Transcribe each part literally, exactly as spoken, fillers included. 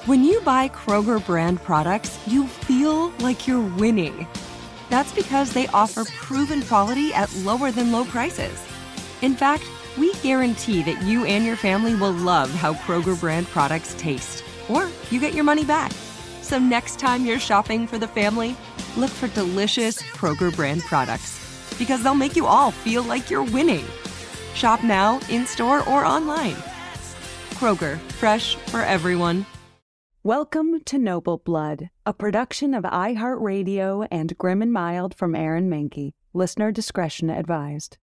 When you buy Kroger brand products, you feel like you're winning. That's because they offer proven quality at lower than low prices. In fact, we guarantee that you and your family will love how Kroger brand products taste, or you get your money back. So next time you're shopping for the family, look for delicious Kroger brand products, because they'll make you all feel like you're winning. Shop now, in-store, or online. Kroger, fresh for everyone. Welcome to Noble Blood, a production of iHeartRadio and Grim and Mild from Aaron Mahnke. Listener discretion advised.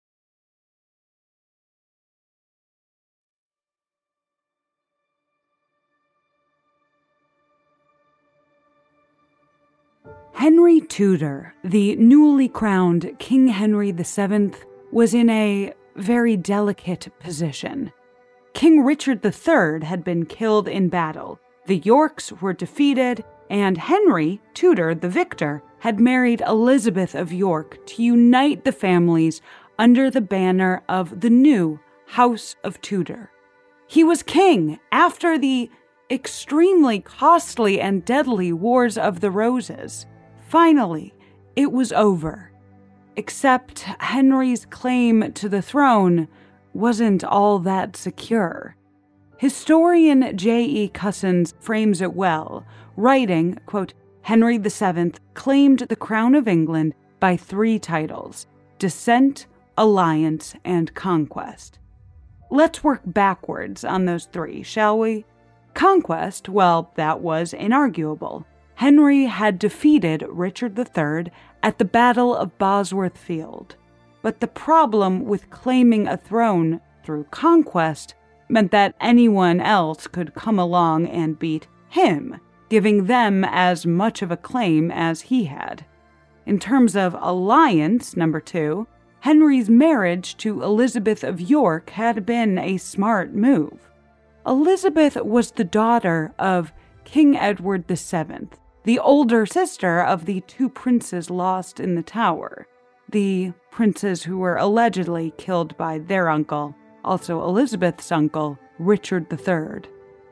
Henry Tudor, the newly crowned King Henry the Seventh, was in a very delicate position. King Richard the Third had been killed in battle. The Yorks were defeated, and Henry, Tudor, the victor, had married Elizabeth of York to unite the families under the banner of the new House of Tudor. He was king after the extremely costly and deadly Wars of the Roses. Finally, it was over. Except Henry's claim to the throne wasn't all that secure. Historian J E Cussons frames it well, writing, quote, Henry the Seventh claimed the crown of England by three titles: descent, alliance, and conquest. Let's work backwards on those three, shall we? Conquest, well, that was inarguable. Henry had defeated Richard the Third at the Battle of Bosworth Field. But the problem with claiming a throne through conquest meant that anyone else could come along and beat him, giving them as much of a claim as he had. In terms of alliance, number two, Henry's marriage to Elizabeth of York had been a smart move. Elizabeth was the daughter of King Edward the Seventh, the older sister of the two princes lost in the Tower, the princes who were allegedly killed by their uncle, also Elizabeth's uncle, Richard the Third.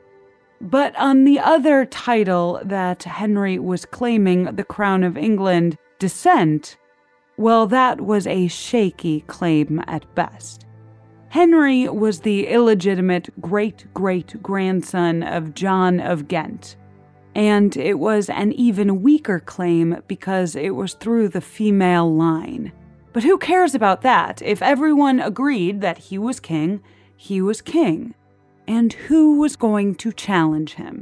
But on the other title that Henry was claiming, the Crown of England, descent, well, that was a shaky claim at best. Henry was the illegitimate great-great-grandson of John of Ghent, and it was an even weaker claim because it was through the female line. But who cares about that? If everyone agreed that he was king, he was king. And who was going to challenge him?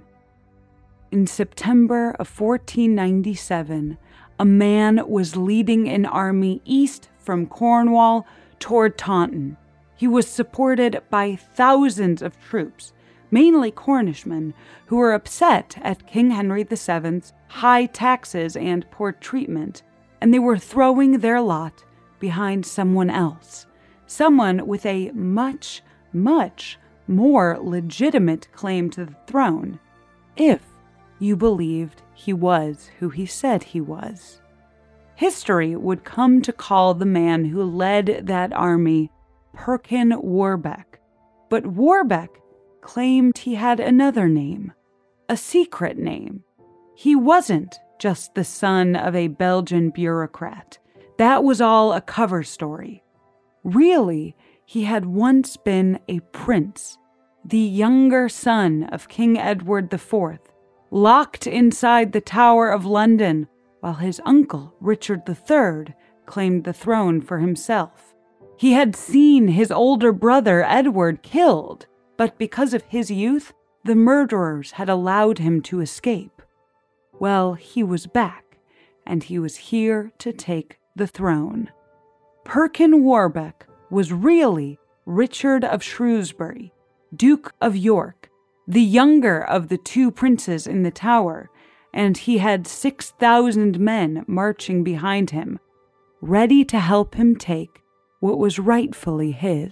In September of fourteen ninety-seven, a man was leading an army east from Cornwall toward Taunton. He was supported by thousands of troops, mainly Cornishmen, who were upset at King Henry the Seventh's high taxes and poor treatment, and they were throwing their lot behind someone else, someone with a much, much more legitimate claim to the throne, if you believed he was who he said he was. History would come to call the man who led that army Perkin Warbeck, but Warbeck claimed he had another name, a secret name. He wasn't just the son of a Belgian bureaucrat. That was all a cover story. Really, he had once been a prince, the younger son of King Edward the Fourth, locked inside the Tower of London, while his uncle, Richard the Third, claimed the throne for himself. He had seen his older brother, Edward, killed, but because of his youth, the murderers had allowed him to escape. Well, he was back, and he was here to take the throne. Perkin Warbeck was really Richard of Shrewsbury, Duke of York, the younger of the two princes in the Tower, and he had six thousand men marching behind him, ready to help him take what was rightfully his.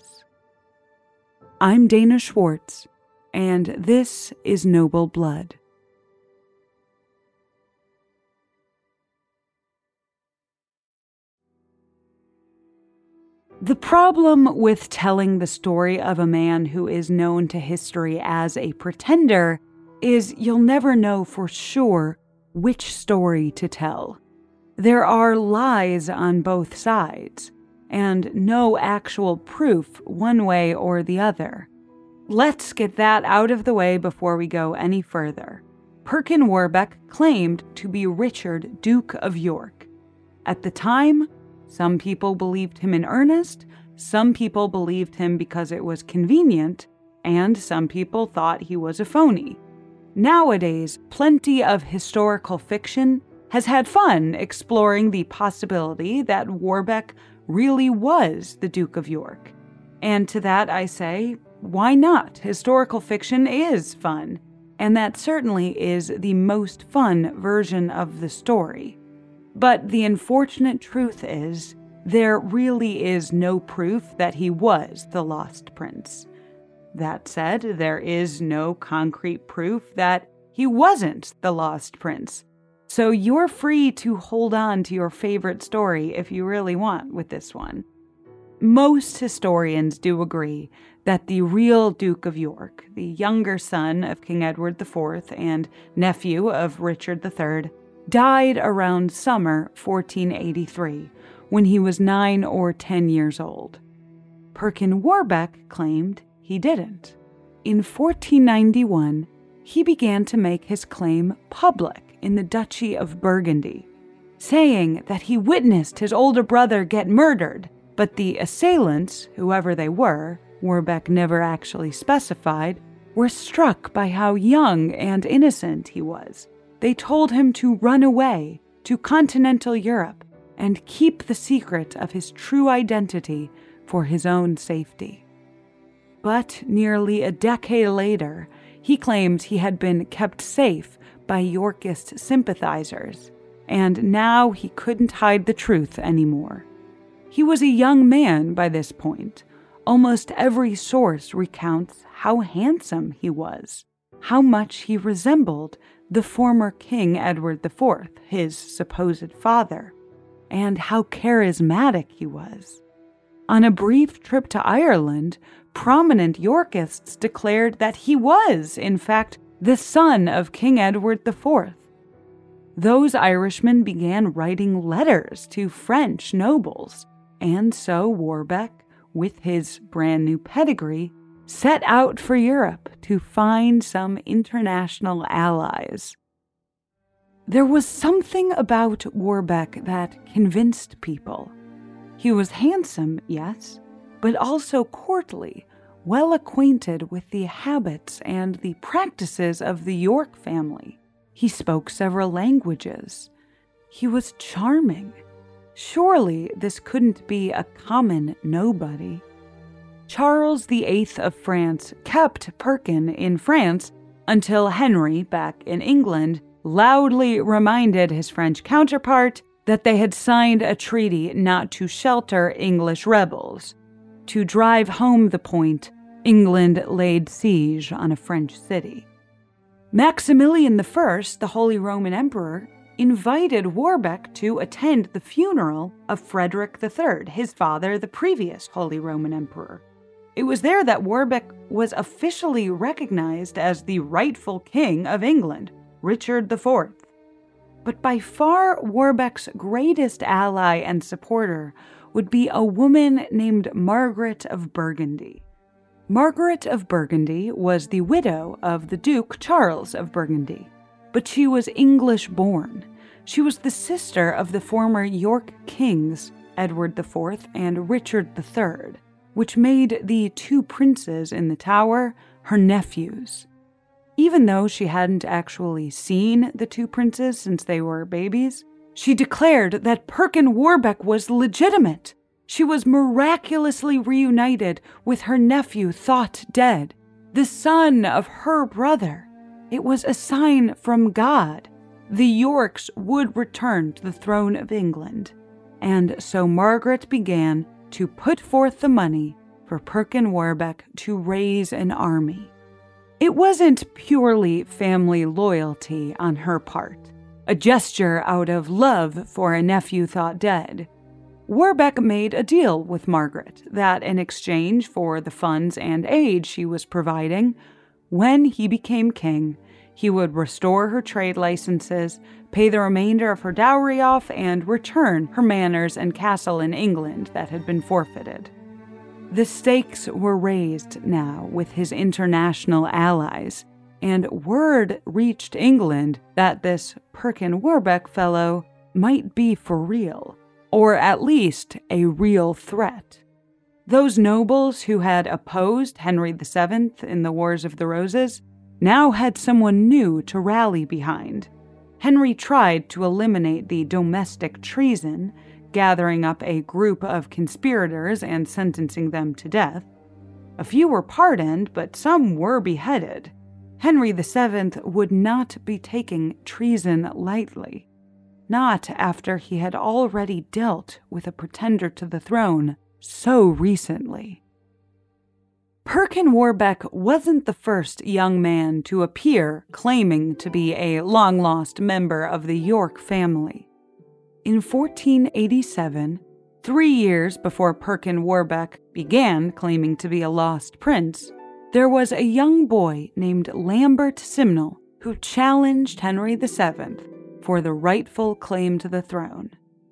I'm Dana Schwartz, and this is Noble Blood. The problem with telling the story of a man who is known to history as a pretender is you'll never know for sure which story to tell. There are lies on both sides, and no actual proof one way or the other. Let's get that out of the way before we go any further. Perkin Warbeck claimed to be Richard, Duke of York. At the time, some people believed him in earnest, some people believed him because it was convenient, and some people thought he was a phony. Nowadays, plenty of historical fiction has had fun exploring the possibility that Warbeck really was the Duke of York. And to that I say, why not? Historical fiction is fun, and that certainly is the most fun version of the story. But the unfortunate truth is, there really is no proof that he was the Lost Prince. That said, there is no concrete proof that he wasn't the Lost Prince. So you're free to hold on to your favorite story if you really want with this one. Most historians do agree that the real Duke of York, the younger son of King Edward the Fourth and nephew of Richard the Third, died around summer fourteen eighty-three, when he was nine or ten years old. Perkin Warbeck claimed he didn't. In fourteen ninety-one, he began to make his claim public in the Duchy of Burgundy, saying that he witnessed his older brother get murdered, but the assailants, whoever they were, Warbeck never actually specified, were struck by how young and innocent he was. They told him to run away to continental Europe and keep the secret of his true identity for his own safety. But nearly a decade later, he claimed he had been kept safe by Yorkist sympathizers, and now he couldn't hide the truth anymore. He was a young man by this point. Almost every source recounts how handsome he was, how much he resembled the former King Edward the Fourth, his supposed father, and how charismatic he was. On a brief trip to Ireland, prominent Yorkists declared that he was, in fact, the son of King Edward the Fourth. Those Irishmen began writing letters to French nobles, and so Warbeck, with his brand new pedigree, set out for Europe to find some international allies. There was something about Warbeck that convinced people. He was handsome, yes, but also courtly, well acquainted with the habits and the practices of the York family. He spoke several languages. He was charming. Surely this couldn't be a common nobody. Charles the Eighth of France kept Perkin in France until Henry, back in England, loudly reminded his French counterpart that they had signed a treaty not to shelter English rebels. To drive home the point, England laid siege on a French city. Maximilian the First, the Holy Roman Emperor, invited Warbeck to attend the funeral of Frederick the Third, his father, the previous Holy Roman Emperor. It was there that Warbeck was officially recognized as the rightful king of England, Richard the Fourth. But by far Warbeck's greatest ally and supporter would be a woman named Margaret of Burgundy. Margaret of Burgundy was the widow of the Duke Charles of Burgundy, but she was English-born. She was the sister of the former York kings, Edward the Fourth and Richard the Third, which made the two princes in the Tower her nephews. Even though she hadn't actually seen the two princes since they were babies, she declared that Perkin Warbeck was legitimate. She was miraculously reunited with her nephew thought dead, the son of her brother. It was a sign from God. The Yorks would return to the throne of England. And so Margaret began to put forth the money for Perkin Warbeck to raise an army. It wasn't purely family loyalty on her part, a gesture out of love for a nephew thought dead. Warbeck made a deal with Margaret that in exchange for the funds and aid she was providing, when he became king, he would restore her trade licenses, pay the remainder of her dowry off, and return her manors and castle in England that had been forfeited. The stakes were raised now with his international allies, and word reached England that this Perkin Warbeck fellow might be for real, or at least a real threat. Those nobles who had opposed Henry the Seventh in the Wars of the Roses now had someone new to rally behind. Henry tried to eliminate the domestic treason, gathering up a group of conspirators and sentencing them to death. A few were pardoned, but some were beheaded. Henry the Seventh would not be taking treason lightly. Not after he had already dealt with a pretender to the throne so recently. Perkin Warbeck wasn't the first young man to appear claiming to be a long-lost member of the York family. In fourteen eighty-seven, three years before Perkin Warbeck began claiming to be a lost prince, there was a young boy named Lambert Simnel who challenged Henry the Seventh for the rightful claim to the throne.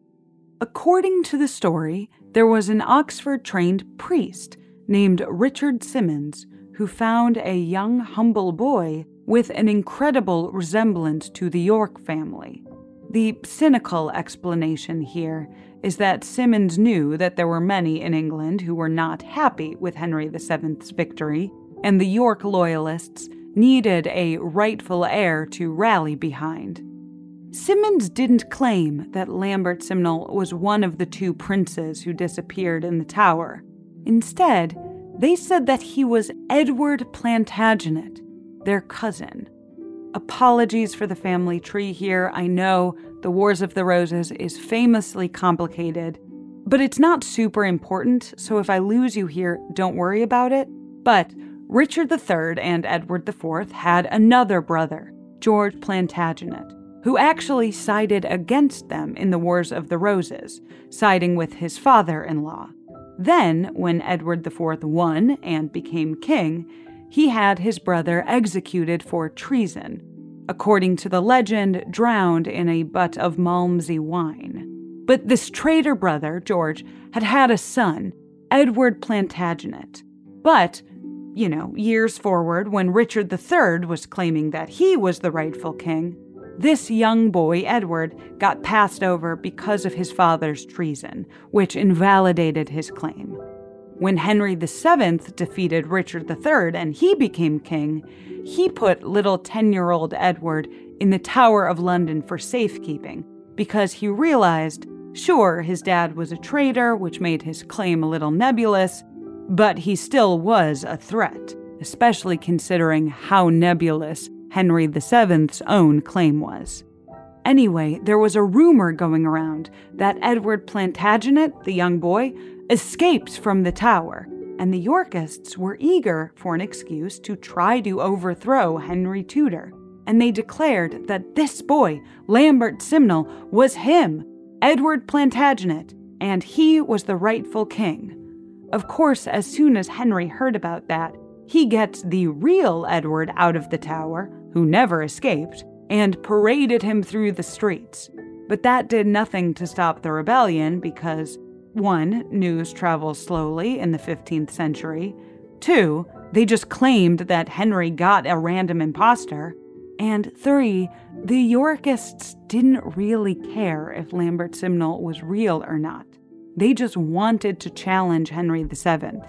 According to the story, there was an Oxford-trained priest named Richard Simmons who found a young, humble boy with an incredible resemblance to the York family. The cynical explanation here is that Simmons knew that there were many in England who were not happy with Henry the Seventh's victory, and the York loyalists needed a rightful heir to rally behind. Simmons didn't claim that Lambert Simnel was one of the two princes who disappeared in the Tower. Instead, they said that he was Edward Plantagenet, their cousin. Apologies for the family tree here. I know the Wars of the Roses is famously complicated, but it's not super important, so if I lose you here, don't worry about it. But Richard the Third and Edward the Fourth had another brother, George Plantagenet, who actually sided against them in the Wars of the Roses, siding with his father-in-law. Then, when Edward the Fourth won and became king, he had his brother executed for treason, according to the legend, drowned in a butt of Malmsey wine. But this traitor brother, George, had had a son, Edward Plantagenet. But, you know, years forward, when Richard the Third was claiming that he was the rightful king, this young boy, Edward, got passed over because of his father's treason, which invalidated his claim. When Henry the Seventh defeated Richard the Third and he became king, he put little ten-year-old Edward in the Tower of London for safekeeping because he realized, sure, his dad was a traitor, which made his claim a little nebulous, but he still was a threat, especially considering how nebulous Henry the Seventh's own claim was. Anyway, there was a rumor going around that Edward Plantagenet, the young boy, escaped from the Tower, and the Yorkists were eager for an excuse to try to overthrow Henry Tudor, and they declared that this boy, Lambert Simnel, was him, Edward Plantagenet, and he was the rightful king. Of course, as soon as Henry heard about that, he gets the real Edward out of the Tower, who never escaped, and paraded him through the streets. But that did nothing to stop the rebellion because, one, news travels slowly in the fifteenth century, two, they just claimed that Henry got a random imposter, and three, the Yorkists didn't really care if Lambert Simnel was real or not. They just wanted to challenge Henry the Seventh.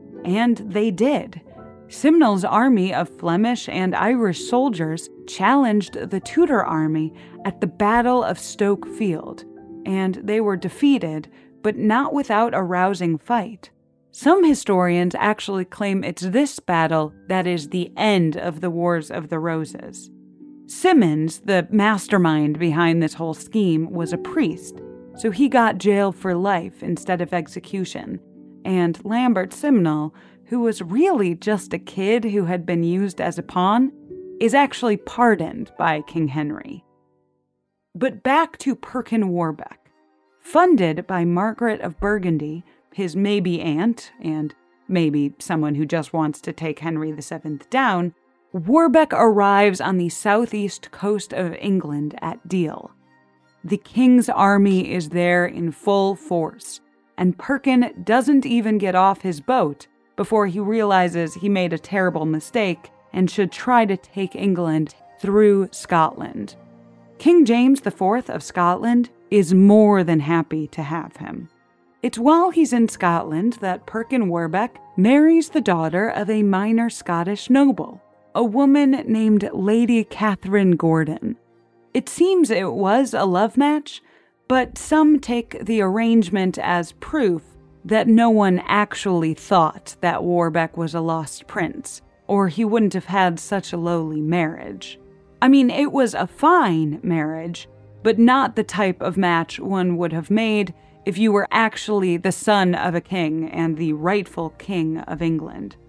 And they did. Simnel's army of Flemish and Irish soldiers challenged the Tudor army at the Battle of Stoke Field, and they were defeated, but not without a rousing fight. Some historians actually claim it's this battle that is the end of the Wars of the Roses. Simmons, the mastermind behind this whole scheme, was a priest, so he got jail for life instead of execution, and Lambert Simnel, who was really just a kid who had been used as a pawn, is actually pardoned by King Henry. But back to Perkin Warbeck. Funded by Margaret of Burgundy, his maybe aunt, and maybe someone who just wants to take Henry the Seventh down, Warbeck arrives on the southeast coast of England at Deal. The king's army is there in full force, and Perkin doesn't even get off his boat before he realizes he made a terrible mistake and should try to take England through Scotland. King James the Fourth of Scotland is more than happy to have him. It's while he's in Scotland that Perkin Warbeck marries the daughter of a minor Scottish noble, a woman named Lady Catherine Gordon. It seems it was a love match, but some take the arrangement as proof that no one actually thought that Warbeck was a lost prince, or he wouldn't have had such a lowly marriage. I mean, it was a fine marriage, but not the type of match one would have made if you were actually the son of a king and the rightful king of England.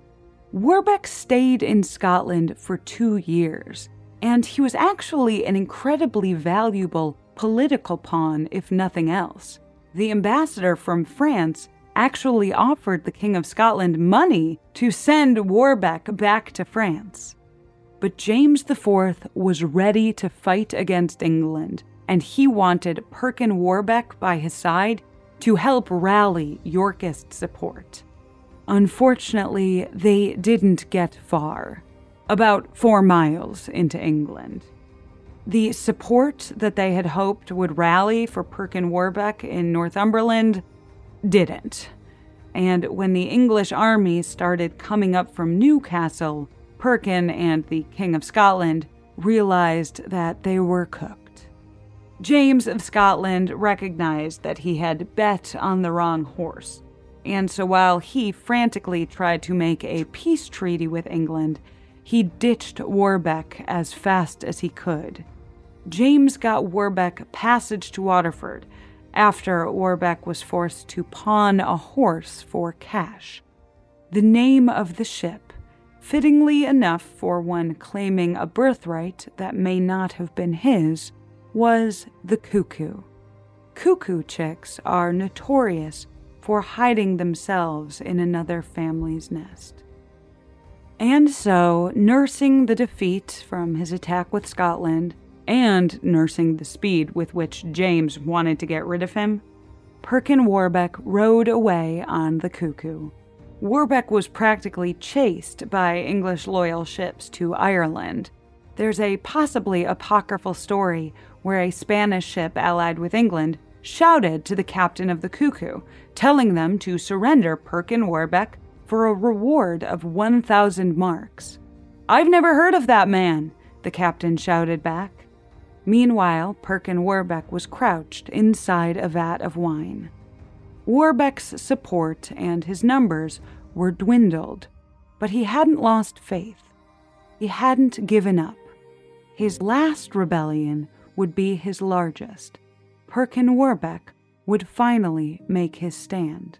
Warbeck stayed in Scotland for two years, and he was actually an incredibly valuable political pawn, if nothing else. The ambassador from France actually offered the King of Scotland money to send Warbeck back to France. But James the Fourth was ready to fight against England, and he wanted Perkin Warbeck by his side to help rally Yorkist support. Unfortunately, they didn't get far, about four miles into England. The support that they had hoped would rally for Perkin Warbeck in Northumberland didn't. And when the English army started coming up from Newcastle, Perkin and the King of Scotland realized that they were cooked. James of Scotland recognized that he had bet on the wrong horse, and so while he frantically tried to make a peace treaty with England, he ditched Warbeck as fast as he could. James got Warbeck passage to Waterford after Warbeck was forced to pawn a horse for cash. The name of the ship, fittingly enough for one claiming a birthright that may not have been his, was the Cuckoo. Cuckoo chicks are notorious for hiding themselves in another family's nest. And so, nursing the defeat from his attack with Scotland, and nursing the speed with which James wanted to get rid of him, Perkin Warbeck rode away on the Cuckoo. Warbeck was practically chased by English loyal ships to Ireland. There's a possibly apocryphal story where a Spanish ship allied with England shouted to the captain of the Cuckoo, telling them to surrender Perkin Warbeck for a reward of one thousand marks. "I've never heard of that man," the captain shouted back. Meanwhile, Perkin Warbeck was crouched inside a vat of wine. Warbeck's support and his numbers were dwindled, but he hadn't lost faith. He hadn't given up. His last rebellion would be his largest. Perkin Warbeck would finally make his stand.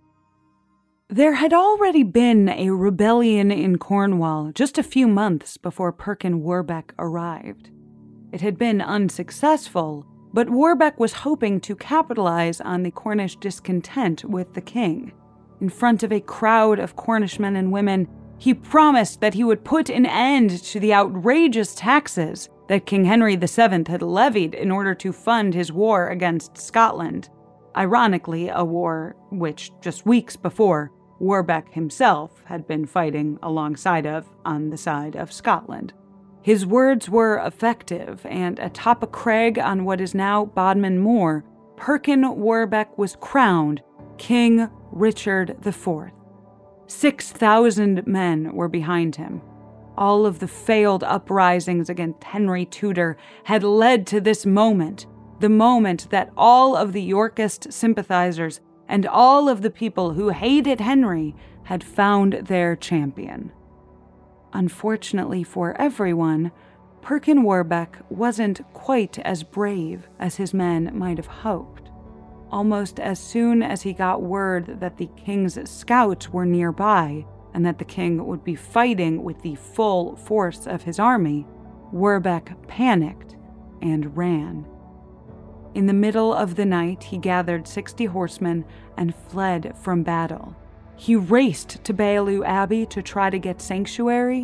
There had already been a rebellion in Cornwall just a few months before Perkin Warbeck arrived. It had been unsuccessful, but Warbeck was hoping to capitalize on the Cornish discontent with the king. In front of a crowd of Cornish men and women, he promised that he would put an end to the outrageous taxes that King Henry the Seventh had levied in order to fund his war against Scotland. Ironically, a war which, just weeks before, Warbeck himself had been fighting alongside of on the side of Scotland. His words were effective, and atop a crag on what is now Bodmin Moor, Perkin Warbeck was crowned King Richard the Fourth. Six thousand men were behind him. All of the failed uprisings against Henry Tudor had led to this moment, the moment that all of the Yorkist sympathizers and all of the people who hated Henry had found their champion. Unfortunately for everyone, Perkin Warbeck wasn't quite as brave as his men might have hoped. Almost as soon as he got word that the king's scouts were nearby and that the king would be fighting with the full force of his army, Warbeck panicked and ran. In the middle of the night, he gathered sixty horsemen and fled from battle. He raced to Baillieu Abbey to try to get sanctuary,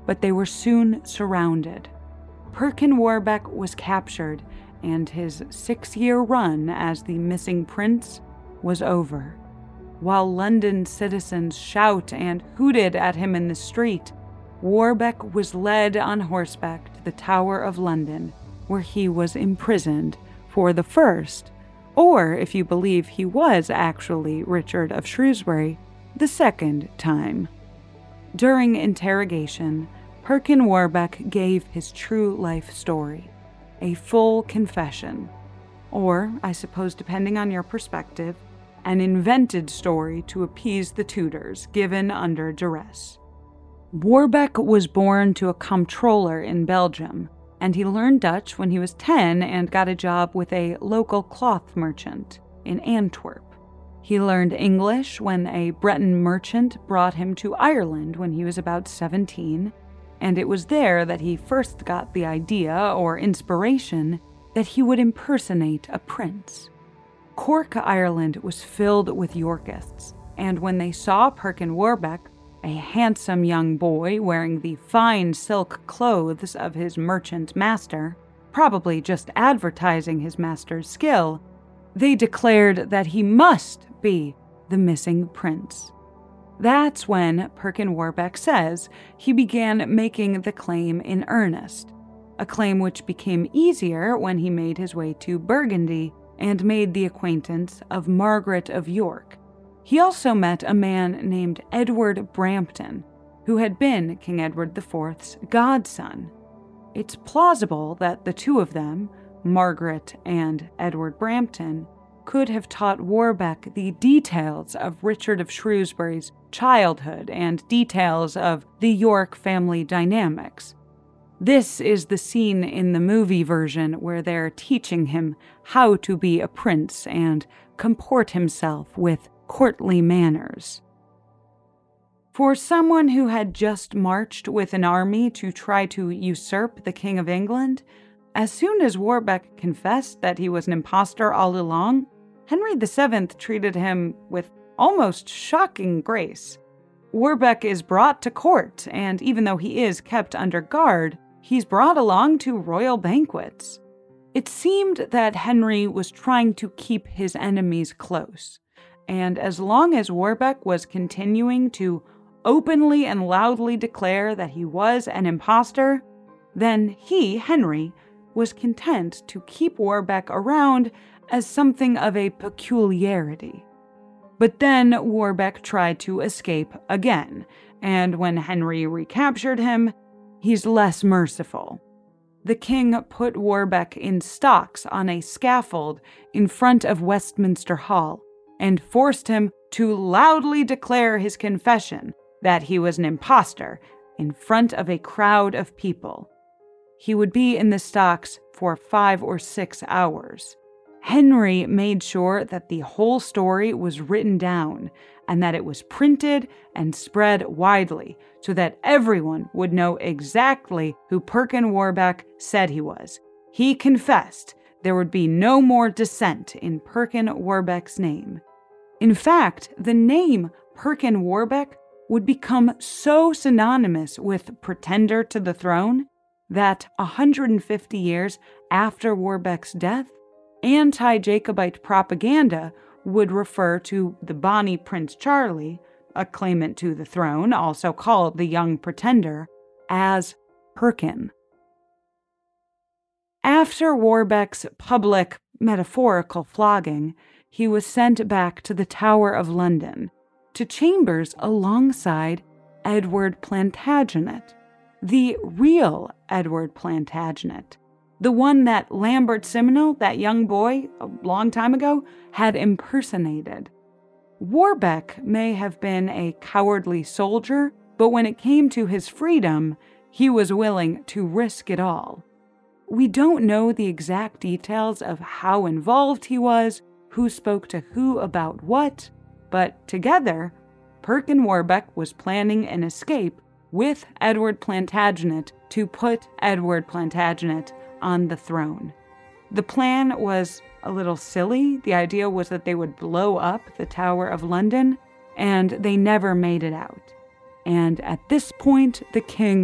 but they were soon surrounded. Perkin Warbeck was captured, and his six-year run as the missing prince was over. While London citizens shout and hooted at him in the street, Warbeck was led on horseback to the Tower of London, where he was imprisoned for the first, or if you believe he was actually Richard of Shrewsbury, the second time. During interrogation, Perkin Warbeck gave his true life story, a full confession, or, I suppose depending on your perspective, an invented story to appease the Tudors, given under duress. Warbeck was born to a comptroller in Belgium, and he learned Dutch when he was ten and got a job with a local cloth merchant in Antwerp. He learned English when a Breton merchant brought him to Ireland when he was about seventeen, and it was there that he first got the idea or inspiration that he would impersonate a prince. Cork, Ireland was filled with Yorkists, and when they saw Perkin Warbeck, a handsome young boy wearing the fine silk clothes of his merchant master, probably just advertising his master's skill, they declared that he must be the missing prince. That's when Perkin Warbeck says he began making the claim in earnest, a claim which became easier when he made his way to Burgundy and made the acquaintance of Margaret of York. He also met a man named Edward Brampton, who had been King Edward the Fourth's godson. It's plausible that the two of them, Margaret and Edward Brampton, could have taught Warbeck the details of Richard of Shrewsbury's childhood and details of the York family dynamics. This is the scene in the movie version where they're teaching him how to be a prince and comport himself with courtly manners. For someone who had just marched with an army to try to usurp the King of England, as soon as Warbeck confessed that he was an impostor all along, Henry the Seventh treated him with almost shocking grace. Warbeck is brought to court, and even though he is kept under guard, he's brought along to royal banquets. It seemed that Henry was trying to keep his enemies close, and as long as Warbeck was continuing to openly and loudly declare that he was an impostor, then he, Henry, was content to keep Warbeck around as something of a peculiarity. But then Warbeck tried to escape again, and when Henry recaptured him, he's less merciful. The king put Warbeck in stocks on a scaffold in front of Westminster Hall and forced him to loudly declare his confession that he was an impostor in front of a crowd of people. He would be in the stocks for five or six hours. Henry made sure that the whole story was written down and that it was printed and spread widely so that everyone would know exactly who Perkin Warbeck said he was. He confessed there would be no more dissent in Perkin Warbeck's name. In fact, the name Perkin Warbeck would become so synonymous with pretender to the throne that one hundred fifty years after Warbeck's death, anti-Jacobite propaganda would refer to the Bonnie Prince Charlie, a claimant to the throne, also called the Young Pretender, as Perkin. After Warbeck's public, metaphorical flogging, he was sent back to the Tower of London, to chambers alongside Edward Plantagenet, the real Edward Plantagenet, the one that Lambert Simnel, that young boy a long time ago, had impersonated. Warbeck may have been a cowardly soldier, but when it came to his freedom, he was willing to risk it all. We don't know the exact details of how involved he was, who spoke to who about what, but together, Perkin Warbeck was planning an escape with Edward Plantagenet to put Edward Plantagenet on the throne. The plan was a little silly. The idea was that they would blow up the Tower of London, and they never made it out. And at this point, the king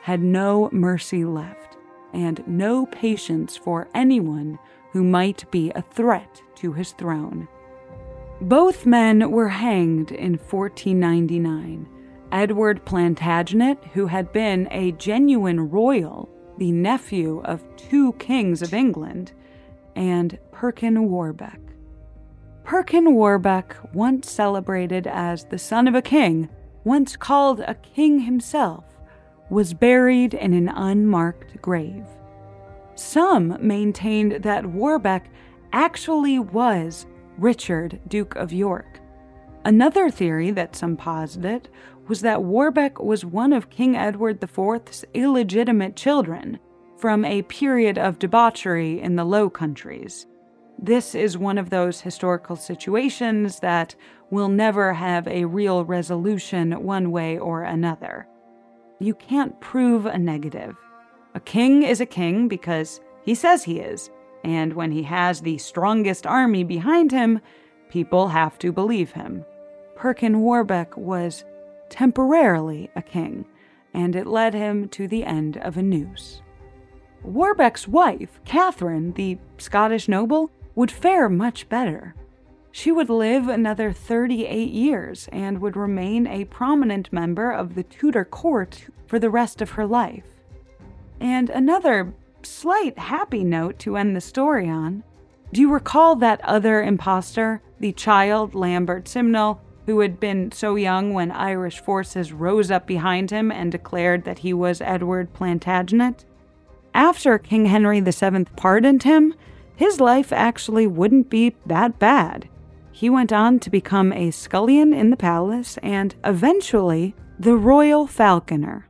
had no mercy left and no patience for anyone who might be a threat to his throne. Both men were hanged in fourteen ninety-nine. Edward Plantagenet, who had been a genuine royal, the nephew of two kings of England, and Perkin Warbeck. Perkin Warbeck, once celebrated as the son of a king, once called a king himself, was buried in an unmarked grave. Some maintained that Warbeck actually was Richard, Duke of York. Another theory that some posited was that Warbeck was one of King Edward the Fourth's illegitimate children from a period of debauchery in the Low Countries. This is one of those historical situations that will never have a real resolution one way or another. You can't prove a negative. A king is a king because he says he is, and when he has the strongest army behind him, people have to believe him. Perkin Warbeck was temporarily a king, and it led him to the end of a noose. Warbeck's wife, Catherine, the Scottish noble, would fare much better. She would live another thirty-eight years and would remain a prominent member of the Tudor court for the rest of her life. And another slight happy note to end the story on. Do you recall that other imposter, the child Lambert Simnel, who had been so young when Irish forces rose up behind him and declared that he was Edward Plantagenet? After King Henry the Seventh pardoned him, his life actually wouldn't be that bad. He went on to become a scullion in the palace and eventually the royal falconer.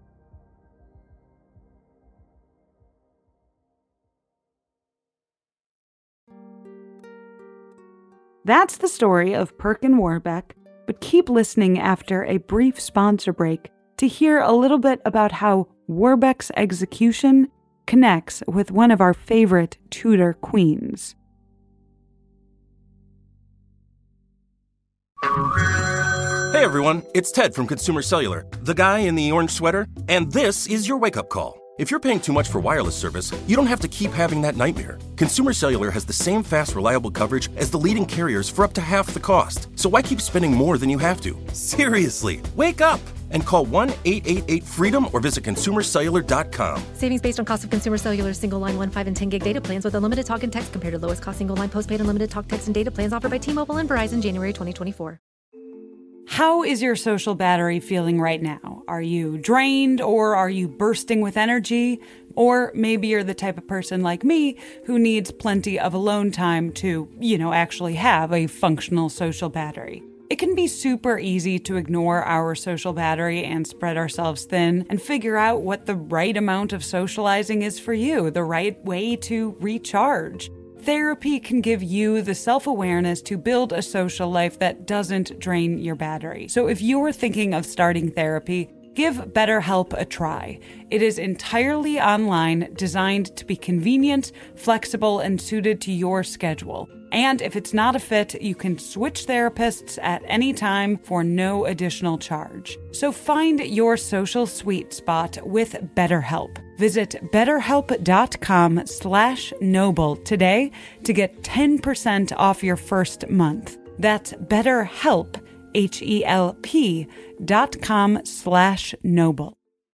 That's the story of Perkin Warbeck, but keep listening after a brief sponsor break to hear a little bit about how Warbeck's execution connects with one of our favorite Tudor queens. Hey everyone, it's Ted from Consumer Cellular, the guy in the orange sweater, and this is your wake-up call. If you're paying too much for wireless service, you don't have to keep having that nightmare. Consumer Cellular has the same fast, reliable coverage as the leading carriers for up to half the cost. So why keep spending more than you have to? Seriously, wake up and call one eight eight eight freedom or visit consumer cellular dot com. Savings based on cost of Consumer Cellular single line one, five, and ten gig data plans with unlimited talk and text compared to lowest cost single line postpaid unlimited talk, text, and data plans offered by T-Mobile and Verizon January twenty twenty-four. How is your social battery feeling right now? Are you drained or are you bursting with energy? Or maybe you're the type of person like me who needs plenty of alone time to, you know, actually have a functional social battery. It can be super easy to ignore our social battery and spread ourselves thin and figure out what the right amount of socializing is for you, the right way to recharge. Therapy can give you the self-awareness to build a social life that doesn't drain your battery. So if you're thinking of starting therapy, give BetterHelp a try. It is entirely online, designed to be convenient, flexible, and suited to your schedule. And if it's not a fit, you can switch therapists at any time for no additional charge. So find your social sweet spot with BetterHelp. Visit betterhelp.com slash noble today to get ten percent off your first month. That's BetterHelp, H E L P dot com slash noble.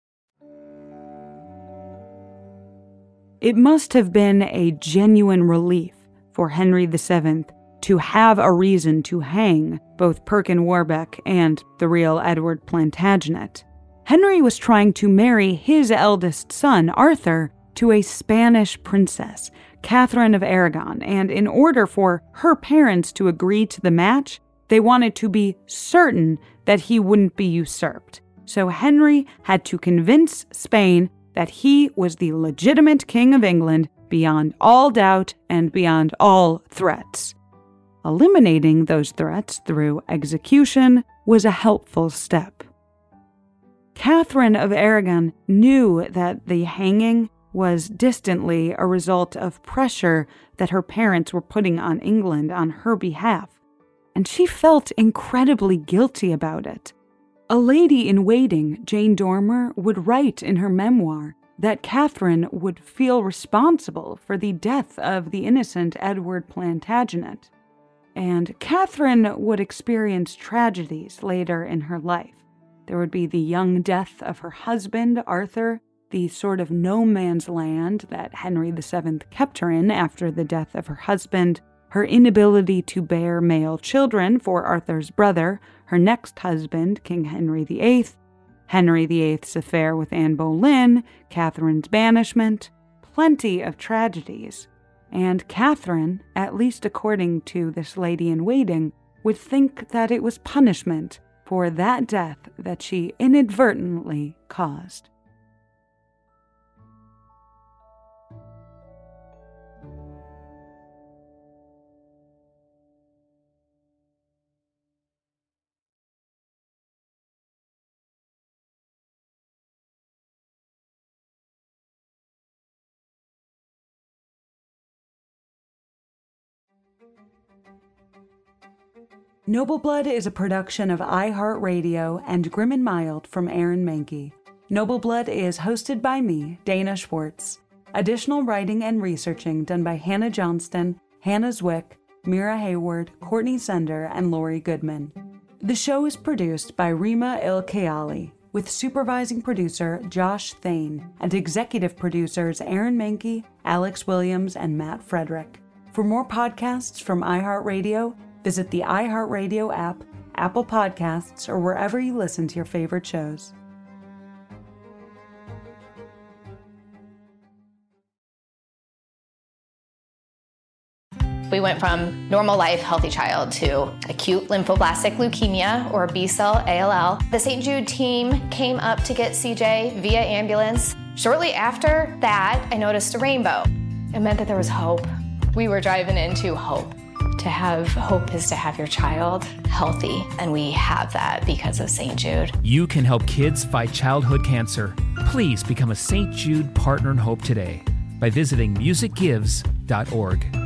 It must have been a genuine relief for Henry the Seventh to have a reason to hang both Perkin Warbeck and the real Edward Plantagenet. Henry was trying to marry his eldest son, Arthur, to a Spanish princess, Catherine of Aragon, and in order for her parents to agree to the match, they wanted to be certain that he wouldn't be usurped. So Henry had to convince Spain that he was the legitimate king of England beyond all doubt and beyond all threats. Eliminating those threats through execution was a helpful step. Catherine of Aragon knew that the hanging was distantly a result of pressure that her parents were putting on England on her behalf, and she felt incredibly guilty about it. A lady in waiting, Jane Dormer, would write in her memoir that Catherine would feel responsible for the death of the innocent Edward Plantagenet. And Catherine would experience tragedies later in her life. There would be the young death of her husband, Arthur, the sort of no man's land that Henry the Seventh kept her in after the death of her husband, her inability to bear male children for Arthur's brother, her next husband, King Henry the Eighth, Henry the Eighth's affair with Anne Boleyn, Catherine's banishment, plenty of tragedies. And Catherine, at least according to this lady in waiting, would think that it was punishment for that death that she inadvertently caused. Noble Blood is a production of iHeartRadio and Grim and Mild from Aaron Mahnke. Noble Blood is hosted by me, Dana Schwartz. Additional writing and researching done by Hannah Johnston, Hannah Zwick, Mira Hayward, Courtney Sender, and Lori Goodman. The show is produced by Rima Il-Kayali, with supervising producer Josh Thane and executive producers Aaron Mahnke, Alex Williams, and Matt Frederick. For more podcasts from iHeartRadio, visit the iHeartRadio app, Apple Podcasts, or wherever you listen to your favorite shows. We went from normal life, healthy child to acute lymphoblastic leukemia, or B-cell A L L. The Saint Jude team came up to get C J via ambulance. Shortly after that, I noticed a rainbow. It meant that there was hope. We were driving into hope. To have hope is to have your child healthy, and we have that because of Saint Jude. You can help kids fight childhood cancer. Please become a Saint Jude Partner in Hope today by visiting music gives dot org.